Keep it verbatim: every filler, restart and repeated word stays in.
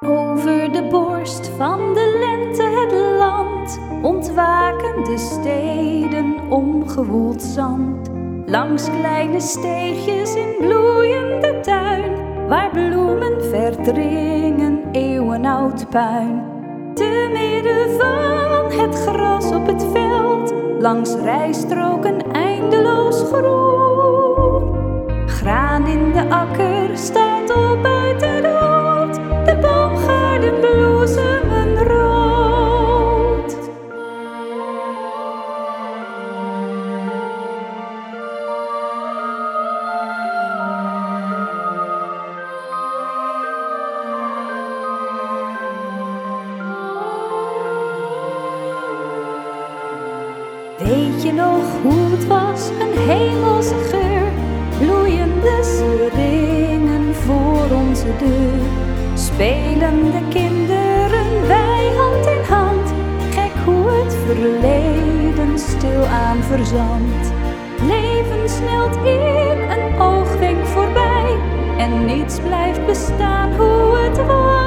Over de borst van de lente het land, ontwaken de steden omgewoeld zand. Langs kleine steegjes in bloeiende tuin, waar bloemen verdringen eeuwenoud puin. Te midden van het gras op het veld, langs rijstroken eindeloos groen. Graan in de akker staat op uit de dood, de boomgaarden bloesemen rood. Weet je nog hoe het was, een hemelse geur, bloeiende seringen voor onze deur. Spelende kinderen, wij hand in hand, gek hoe het verleden stilaan verzandt. Leven snelt in een oogwenk voorbij en niets blijft bestaan hoe het was.